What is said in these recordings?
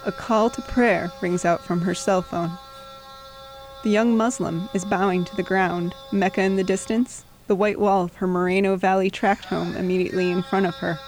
A call to prayer rings out from her cell phone. The young Muslim is bowing to the ground, Mecca in the distance, the white wall of her Moreno Valley tract home immediately in front of her.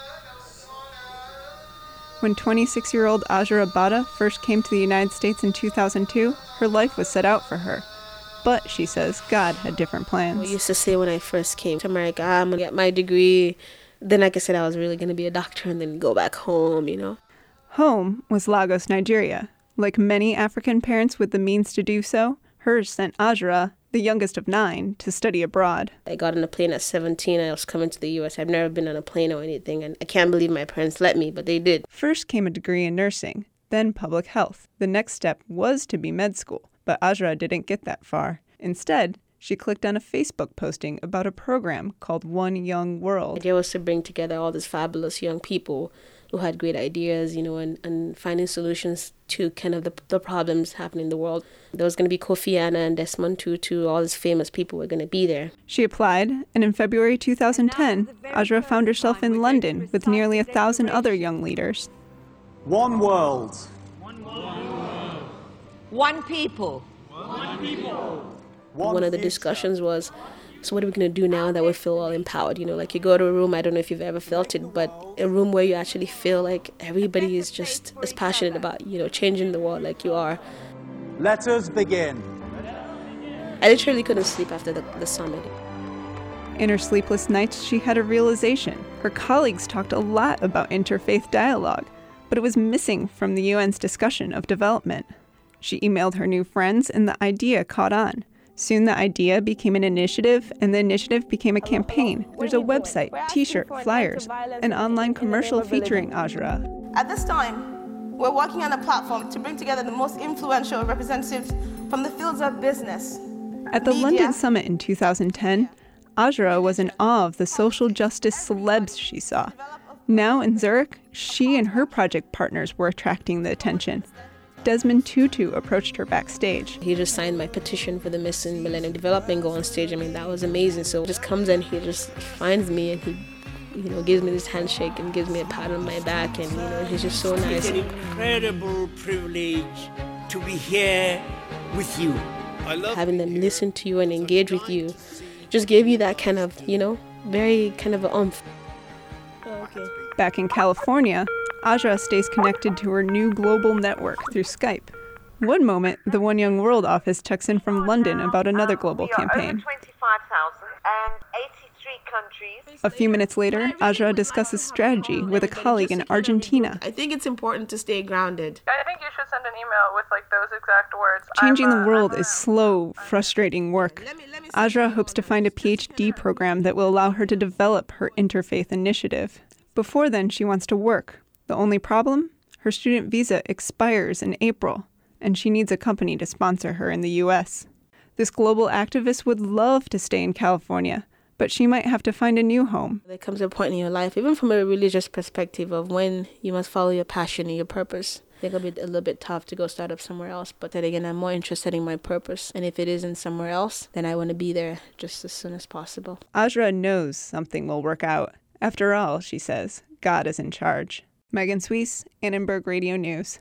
When 26-year-old Azra Bada first came to the United States in 2002, her life was set out for her. But, she says, God had different plans. I used to say when I first came to America, I'm going to get my degree. Then, like I said, I was really going to be a doctor and then go back home, you know. Home was Lagos, Nigeria. Like many African parents with the means to do so, hers sent Azra, the youngest of 9, to study abroad. I got on a plane at 17. I was coming to the U.S. I've never been on a plane or anything, and I can't believe my parents let me, but they did. First came a degree in nursing, then public health. The next step was to be med school, but Azra didn't get that far. Instead, she clicked on a Facebook posting about a program called One Young World. The idea was to bring together all these fabulous young people who had great ideas, you know, and finding solutions to kind of the problems happening in the world. There was going to be Kofi Annan and Desmond Tutu, all these famous people were going to be there. She applied, and in February 2010, Azra found herself in London with nearly 1,000 other young leaders. One world. One people. One of the discussions was, so what are we going to do now that we feel all empowered? You know, like you go to a room, I don't know if you've ever felt it, but a room where you actually feel like everybody is just as passionate about, you know, changing the world like you are. Let us begin. I literally couldn't sleep after the summit. In her sleepless nights, she had a realization. Her colleagues talked a lot about interfaith dialogue, but it was missing from the UN's discussion of development. She emailed her new friends, and the idea caught on. Soon the idea became an initiative, and the initiative became a campaign. There's a website, t-shirt, flyers, an online commercial featuring Azra. At this time, we're working on a platform to bring together the most influential representatives from the fields of business. At the London Summit in 2010, Azra was in awe of the social justice celebs she saw. Now in Zurich, she and her project partners were attracting the attention. Desmond Tutu approached her backstage. He just signed my petition for the Missing Millennium Development Goal on stage. I mean, that was amazing. So he just comes in, he just finds me and he, you know, gives me this handshake and gives me a pat on my back, and, you know, he's just so nice. It's an incredible privilege to be here with you. I love having them listen to you and engage with you just gave you that kind of, you know, very kind of a oomph. Okay. Back in California, Azra stays connected to her new global network through Skype. One moment, the One Young World office checks in from London about another global campaign. 25,083 countries. A few minutes later, Azra discusses strategy with a colleague in Argentina. I think it's important to stay grounded. I think you should send an email with those exact words. Changing the world is slow, frustrating work. Azra hopes to find a PhD program that will allow her to develop her interfaith initiative. Before then, she wants to work. The only problem? Her student visa expires in April, and she needs a company to sponsor her in the U.S. This global activist would love to stay in California, but she might have to find a new home. There comes a point in your life, even from a religious perspective, of when you must follow your passion and your purpose. I think it'll be a little bit tough to go start up somewhere else, but then again, I'm more interested in my purpose. And if it isn't somewhere else, then I want to be there just as soon as possible. Azra knows something will work out. After all, she says, God is in charge. Megan Suisse, Annenberg Radio News.